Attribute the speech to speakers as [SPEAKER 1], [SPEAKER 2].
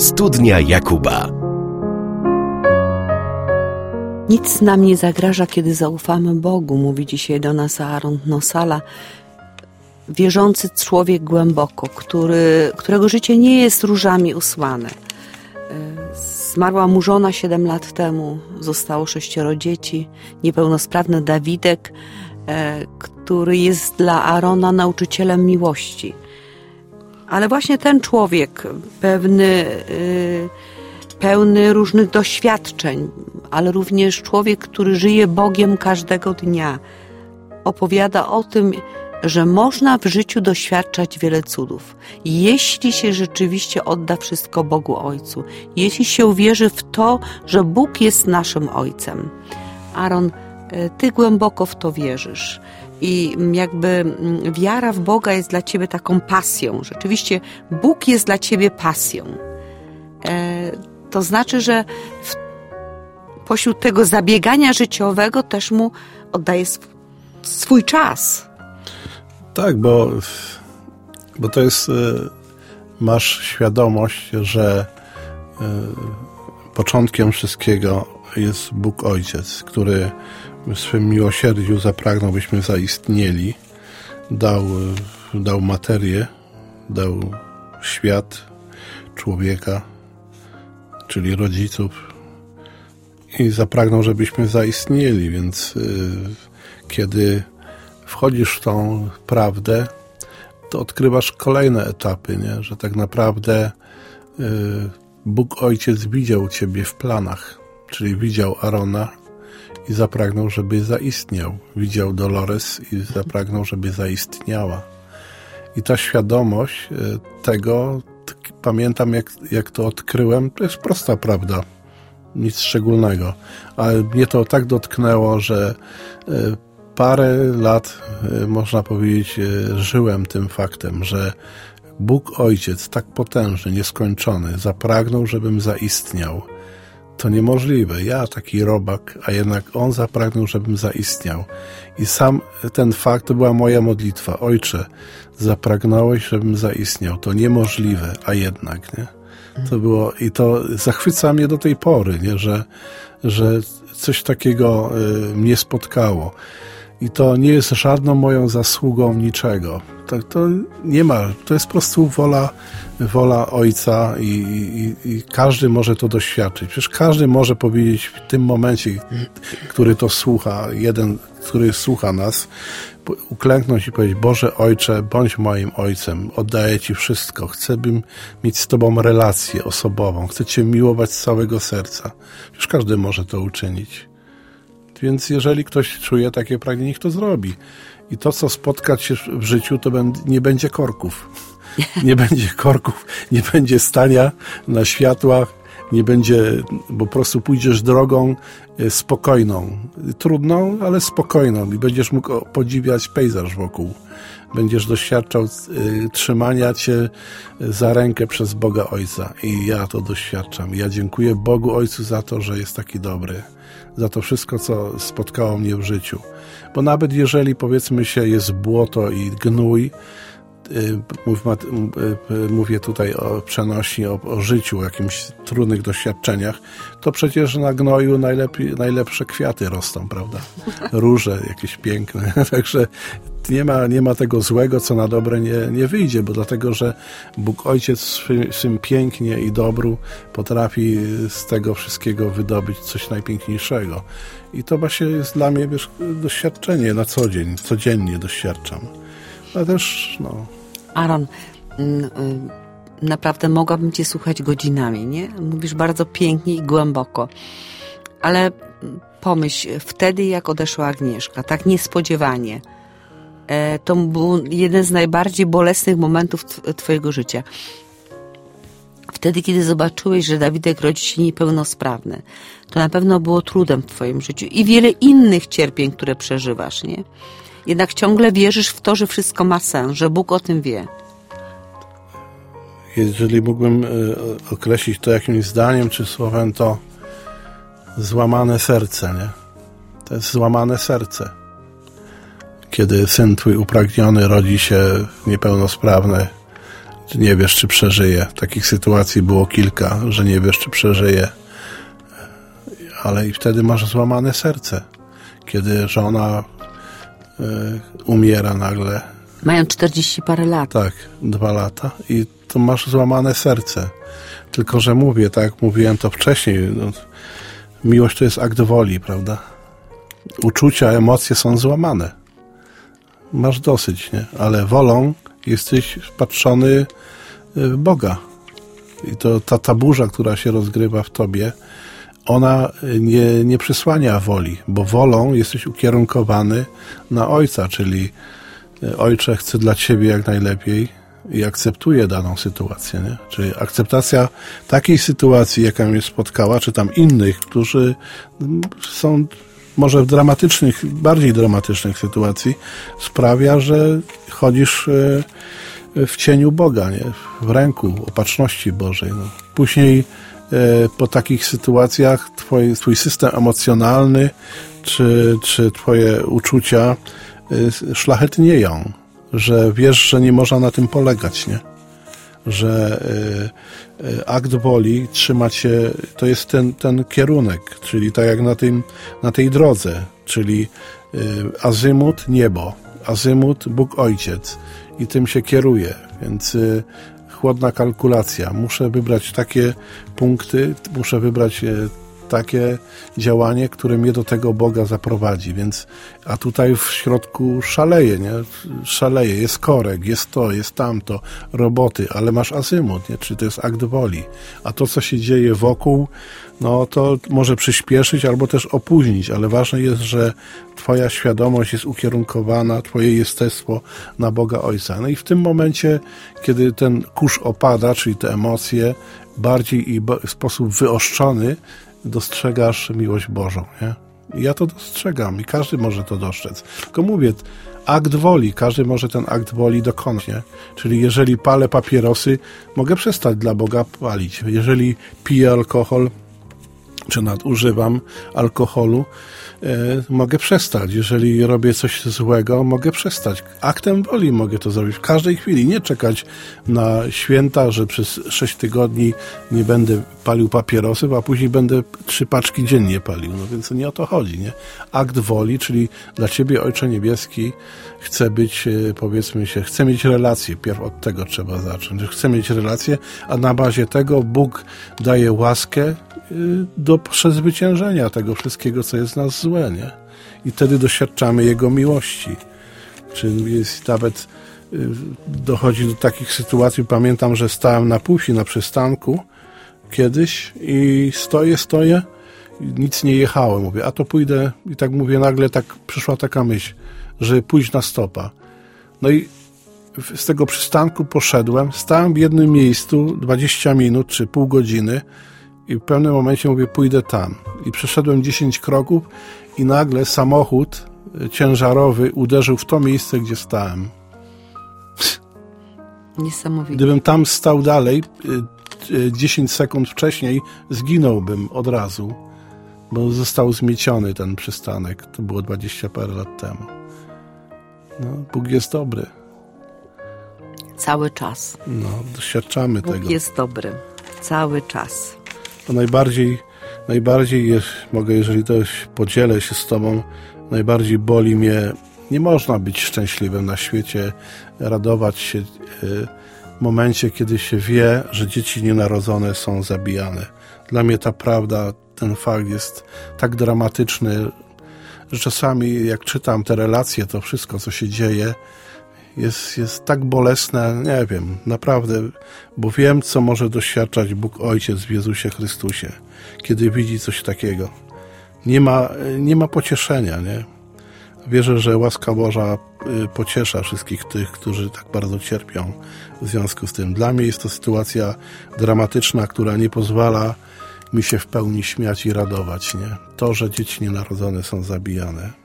[SPEAKER 1] Studnia Jakuba.
[SPEAKER 2] Nic nam nie zagraża, kiedy zaufamy Bogu, mówi dzisiaj do nas Aaron Nosala, wierzący człowiek głęboko, którego życie nie jest różami usłane. Zmarła mu żona 7 lat temu, zostało 6 dzieci, niepełnosprawny Dawidek, który jest dla Aarona nauczycielem miłości. Ale właśnie ten człowiek, pełny różnych doświadczeń, ale również człowiek, który żyje Bogiem każdego dnia, opowiada o tym, że można w życiu doświadczać wiele cudów, jeśli się rzeczywiście odda wszystko Bogu Ojcu, jeśli się uwierzy w to, że Bóg jest naszym Ojcem. Aaron, ty głęboko w to wierzysz i jakby wiara w Boga jest dla ciebie taką pasją. Rzeczywiście Bóg jest dla ciebie pasją. To znaczy, że pośród tego zabiegania życiowego też mu oddaje swój czas.
[SPEAKER 3] Tak, bo to jest, masz świadomość, że początkiem wszystkiego jest Bóg Ojciec, który w swym miłosierdziu zapragnął, byśmy zaistnieli, dał materię, dał świat, człowieka, czyli rodziców i zapragnął, żebyśmy zaistnieli, więc kiedy wchodzisz w tą prawdę, to odkrywasz kolejne etapy, nie? Że tak naprawdę Bóg Ojciec widział ciebie w planach, czyli widział Aarona i zapragnął, żeby zaistniał. Widział Dolores i zapragnął, żeby zaistniała. I ta świadomość tego, pamiętam jak to odkryłem, to jest prosta prawda, nic szczególnego, ale mnie to tak dotknęło, że parę lat, można powiedzieć, żyłem tym faktem, że Bóg Ojciec tak potężny, nieskończony, zapragnął, żebym zaistniał. To niemożliwe. Ja, taki robak, a jednak On zapragnął, żebym zaistniał. I sam ten fakt to była moja modlitwa. Ojcze, zapragnąłeś, żebym zaistniał. To niemożliwe, a jednak, nie? To było, i to zachwyca mnie do tej pory, nie? Że coś takiego mnie spotkało. I to nie jest żadną moją zasługą niczego. To nie ma, to jest po prostu wola Ojca i każdy może to doświadczyć. Przecież każdy może powiedzieć w tym momencie, który to słucha, który słucha nas, uklęknąć i powiedzieć: Boże Ojcze, bądź moim Ojcem, oddaję Ci wszystko, chcę mieć z Tobą relację osobową, chcę Cię miłować z całego serca. Przecież każdy może to uczynić. Więc jeżeli ktoś czuje takie pragnienie, niech to zrobi. I to, co spotkać się w życiu, to nie będzie korków. Nie będzie korków, nie będzie stania na światłach, nie będzie, bo po prostu pójdziesz drogą spokojną. Trudną, ale spokojną i będziesz mógł podziwiać pejzaż wokół. Będziesz doświadczał trzymania Cię za rękę przez Boga Ojca. I ja to doświadczam. Ja dziękuję Bogu Ojcu za to, że jest taki dobry. Za to wszystko, co spotkało mnie w życiu. Bo nawet jeżeli, powiedzmy się, jest błoto i gnój, mówię tutaj o przenośni, o życiu, o jakimś trudnych doświadczeniach, to przecież na gnoju najlepsze kwiaty rosną, prawda? Róże jakieś piękne. Także nie ma tego złego, co na dobre nie wyjdzie, bo dlatego, że Bóg Ojciec w swym pięknie i dobru potrafi z tego wszystkiego wydobyć coś najpiękniejszego. I to właśnie jest dla mnie, wiesz, doświadczenie na co dzień, codziennie doświadczam. Ale też,
[SPEAKER 2] Aaron, naprawdę mogłabym Cię słuchać godzinami, nie? Mówisz bardzo pięknie i głęboko. Ale pomyśl, wtedy jak odeszła Agnieszka, tak niespodziewanie, to był jeden z najbardziej bolesnych momentów Twojego życia. Wtedy, kiedy zobaczyłeś, że Dawidek rodzi się niepełnosprawny, to na pewno było trudem w Twoim życiu i wiele innych cierpień, które przeżywasz, nie? Jednak ciągle wierzysz w to, że wszystko ma sens, że Bóg o tym wie.
[SPEAKER 3] Jeżeli mógłbym określić to jakimś zdaniem czy słowem, to złamane serce, nie? To jest złamane serce. Kiedy syn Twój upragniony rodzi się niepełnosprawny, nie wiesz, czy przeżyje. Takich sytuacji było kilka, że nie wiesz, czy przeżyje. Ale i wtedy masz złamane serce. Kiedy żona umiera nagle.
[SPEAKER 2] Mają 40 parę lat.
[SPEAKER 3] Tak, 2 lata i to masz złamane serce. Tylko, że mówię, tak jak mówiłem to wcześniej, no, miłość to jest akt woli, prawda? Uczucia, emocje są złamane. Masz dosyć, nie? Ale wolą jesteś wpatrzony w Boga. I to ta burza, która się rozgrywa w tobie, ona nie przysłania woli, bo wolą jesteś ukierunkowany na Ojca, czyli Ojcze, chcę dla Ciebie jak najlepiej i akceptuję daną sytuację. Nie? Czyli akceptacja takiej sytuacji, jaka mnie spotkała, czy tam innych, którzy są może w dramatycznych, bardziej dramatycznych sytuacji, sprawia, że chodzisz w cieniu Boga, nie? W ręku opatrzności Bożej. No. Później po takich sytuacjach twój system emocjonalny czy twoje uczucia szlachetnieją, że wiesz, że nie można na tym polegać, nie? Że akt woli trzymać się, to jest ten kierunek, czyli tak jak na tej drodze, czyli azymut niebo, azymut Bóg Ojciec i tym się kieruje, więc chłodna kalkulacja. Muszę wybrać takie punkty, muszę wybrać takie działanie, które mnie do tego Boga zaprowadzi, więc a tutaj w środku szaleje, nie? Szaleje, jest korek, jest to, jest tamto, roboty, ale masz azymut, nie? Czyli to jest akt woli. A to, co się dzieje wokół, no to może przyspieszyć albo też opóźnić, ale ważne jest, że twoja świadomość jest ukierunkowana, twoje jestestwo na Boga Ojca. No i w tym momencie, kiedy ten kurz opada, czyli te emocje, bardziej i w sposób wyoszczony dostrzegasz miłość Bożą, nie? I ja to dostrzegam i każdy może to dostrzec. Tylko mówię, akt woli, każdy może ten akt woli dokonać, nie? Czyli jeżeli palę papierosy, mogę przestać dla Boga palić. Jeżeli piję alkohol, czy nadużywam alkoholu, mogę przestać. Jeżeli robię coś złego, mogę przestać. Aktem woli mogę to zrobić w każdej chwili. Nie czekać na święta, że przez 6 tygodni nie będę palił papierosów, a później będę 3 paczki dziennie palił. No więc nie o to chodzi, nie? Akt woli, czyli dla Ciebie, Ojcze Niebieski, chcę być, powiedzmy się, chcę mieć relację. Pierw od tego trzeba zacząć. Chcę mieć relację, a na bazie tego Bóg daje łaskę do przezwyciężenia tego wszystkiego, co jest w nas złe, nie? I wtedy doświadczamy Jego miłości. Czy jest nawet dochodzi do takich sytuacji, pamiętam, że stałem na półsi na przystanku kiedyś i stoję, nic nie jechałem. Mówię, a to pójdę i tak mówię, nagle tak przyszła taka myśl, że pójść na stopa. No i z tego przystanku poszedłem, stałem w jednym miejscu 20 minut czy pół godziny i w pewnym momencie mówię, pójdę tam. I przeszedłem 10 kroków i nagle samochód ciężarowy uderzył w to miejsce, gdzie stałem.
[SPEAKER 2] Niesamowite.
[SPEAKER 3] Gdybym tam stał dalej, 10 sekund wcześniej, zginąłbym od razu, bo został zmieciony ten przystanek. To było 20 parę lat temu. No, Bóg jest dobry.
[SPEAKER 2] Cały czas.
[SPEAKER 3] No, doświadczamy tego.
[SPEAKER 2] Bóg jest dobry. Cały czas.
[SPEAKER 3] To najbardziej jest, mogę, jeżeli to podzielę się z Tobą, najbardziej boli mnie, nie można być szczęśliwym na świecie, radować się w momencie, kiedy się wie, że dzieci nienarodzone są zabijane. Dla mnie ta prawda, ten fakt jest tak dramatyczny, że czasami jak czytam te relacje, to wszystko, co się dzieje, jest tak bolesne, nie wiem, naprawdę, bo wiem, co może doświadczać Bóg Ojciec w Jezusie Chrystusie, kiedy widzi coś takiego. Nie ma pocieszenia, nie? Wierzę, że łaska Boża pociesza wszystkich tych, którzy tak bardzo cierpią w związku z tym. Dla mnie jest to sytuacja dramatyczna, która nie pozwala mi się w pełni śmiać i radować, nie? To, że dzieci nienarodzone są zabijane.